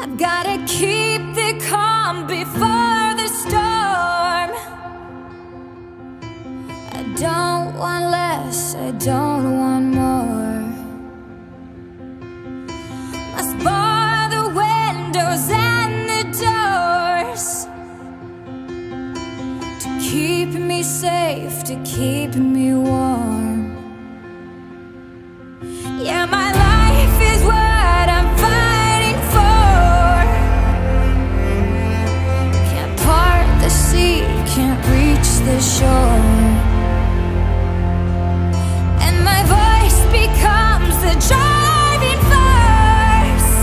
I've gotta keep the calm before the storm. I don't want less, I don't want more. Must bar the windows and the doors to keep me safe, to keep me warm. Yeah, my life is what I'm fighting for. Can't part the sea, can't reach the shore. And my voice becomes the driving force.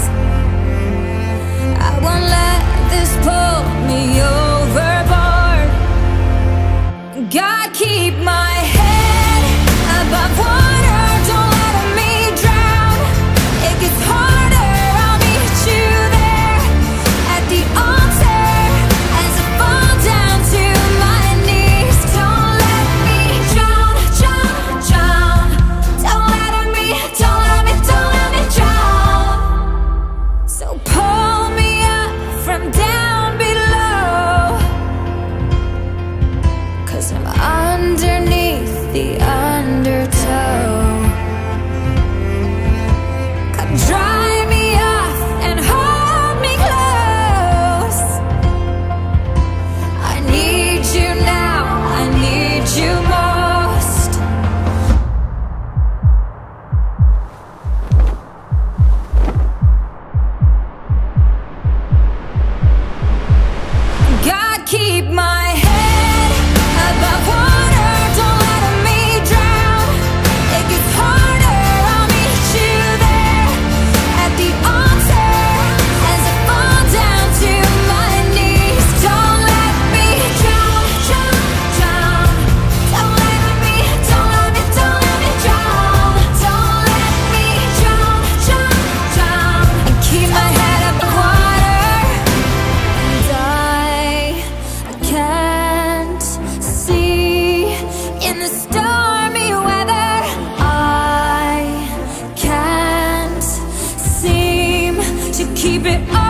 I won't let this pull me overboard. God, keep my head above water, don't let me drown. It gets harder, I'll meet you there at the altar as I fall down to my knees. Don't let me drown, drown, drown. Don't let me drown. So pull me up from down below, 'cause I'm underneath the undertow. Come dry me off and hold me close. I need you now, I need you most. God, keep my head above water, don't let me drown. It gets harder, I'll meet you there at the altar as I fall down to my knees. Don't let me drown, drown, drown. Don't let me drown. Don't let me drown, drown, drown. And keep my head above water. And I can't see in the stormy weather. I can't seem to keep it